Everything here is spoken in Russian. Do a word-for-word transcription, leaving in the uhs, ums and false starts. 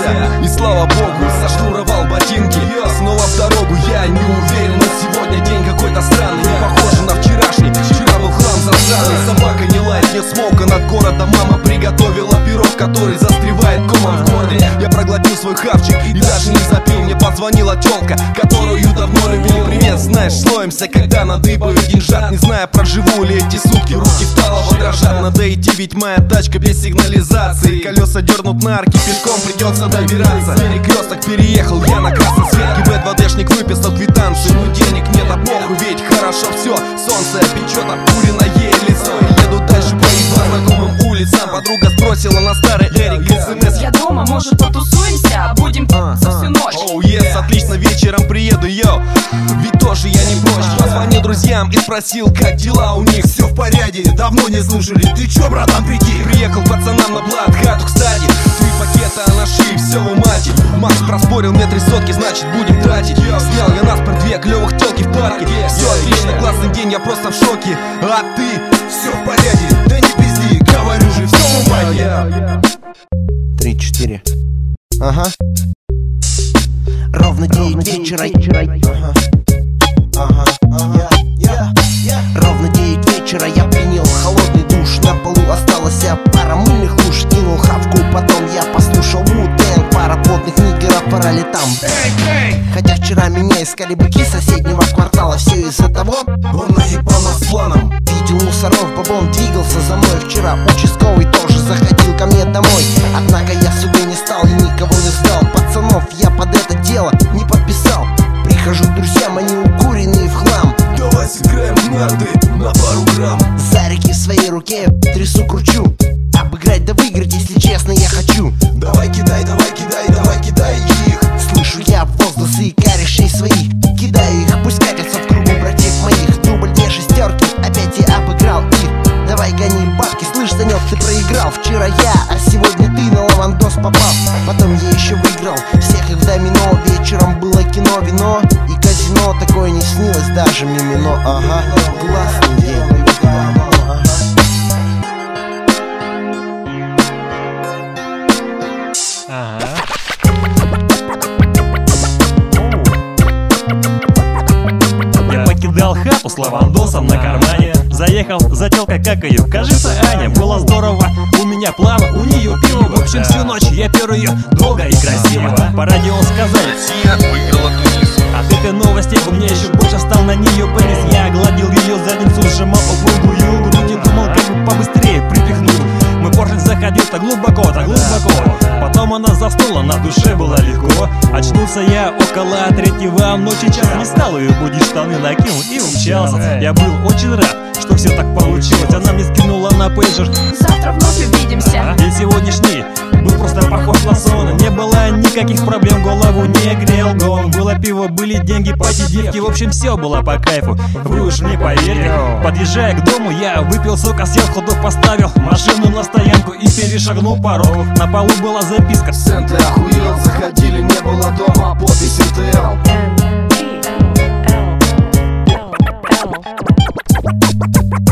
проснулся и, слава богу, зашнуровал ботинки. Снова в дорогу, я не уверен, но сегодня день какой-то странный, не похож на вчерашний. Вчера был хлам засраный, собака не лает, нет смолка над городом. Мама приготовила пирог, который застревает комом в горле. Я проглотил свой хавчик и даже не запил. Мне позвонила тёлка, которую давно любил. Привет, знаешь, слоемся, когда надыбаю деньжат. Не знаю, проживу ли эти сутки, руки вталово дрожат. Надо идти, ведь моя тачка без сигнализации. Колеса дернут на арки, пешком придется добираться. Перекресток переехал, я на красный свет. ГИБДДшник выписал квитанцию, но денег нет, а похуй, ведь хорошо все. Солнце печет обкуренное лицо. И еду дальше по едва знакомым улицам. Подруга сбросила на старый Эрик СМС: я дома, может потусуемся, будем за всю ночь. Оу, oh, yes, отлично, вечером приеду, йоу. Ведь тоже я не прочь. Позвонил друзьям и спросил, как дела у них. Все в порядке, давно не слушали. Ты чё, братан, приди? Приехал пацанам на блат хату, кстати. Три пакета на шее, все в умате. Макс проспорил мне три сотки, значит будем тратить. Снял я нас про две клевых телки в парке. Все отлично, классный день, я просто в шоке. А ты? Все в порядке, да не пизди, говорю же, все в умате. Три-четыре. Ага. Ровно девять вечера. Ага. Ага. Ага. Ровно девять вечера я принял холодный душ. На полу осталась пара мыльных луж. Кинул хавку, потом я послушал Wu-Tang. Пара потных нигеров порали там. Хотя вчера меня искали быки соседнего квартала. Все из-за того, он наебал нас планом. видел мусоров, бабом двигался за мной. Вчера участковый тоже заходил ко мне домой. Однако я судьей не стал и никого не сдал. Пацанов я под это дело не подписал. Прихожу к друзьям, они укуренные в хлам. Давай сыграем в нарды на пару грамм. Зарики в своей руке трясу, кручу. Обыграть да выиграть, если честно, я хочу. Давай кидай, давай кидай, давай кидай их. Слышу я возгласы корешей своих. Кидаю их, пусть катятся в кругу братьев моих. Дубль две шестерки, опять я обыграл их. Давай гони бабки, слышь, Санек, ты проиграл. Вчера я, а сегодня ты на лавандос попал. Потом я еще выиграл всех их в домино. Вечером было кино, вино и казино. Такое не снилось даже мне мино. Ага, классный день. Ага. Я покидал хату с лавандосом на кармане. Заехал за телкой, как ее, кажется, Аня. Было здорово, у меня план, у нее пиво. В общем, всю ночь я пер ее долго и красиво. По радио сказали: Россия выиграла Тунис. от этой новости у меня еще больше стал на нее пенис. Я гладил ее задницу, сжимал упругую грудь и думал, как бы побыстрее припихнуть. Мой поршень заходил так глубоко, так глубоко. Потом она заснула, на душе было легко. Очнулся я около третьего ночи, час. Не стал ее будить, штаны накинул и умчался. Я был очень рад, что все так получилось. Она мне скинула на пейджер: завтра вновь увидимся. день сегодняшний был просто похож на сон. Не было никаких проблем, голову не грел гон. Было пиво, были деньги, пати, девки. В общем, все было по кайфу, вы уж не поверите. Подъезжая к дому, я выпил сока, сел, ходок поставил машину на стоянку и перешагнул порог. На полу была записка: Сэн, ты охуел, заходили, не было дома. Подпись эн тэ эл.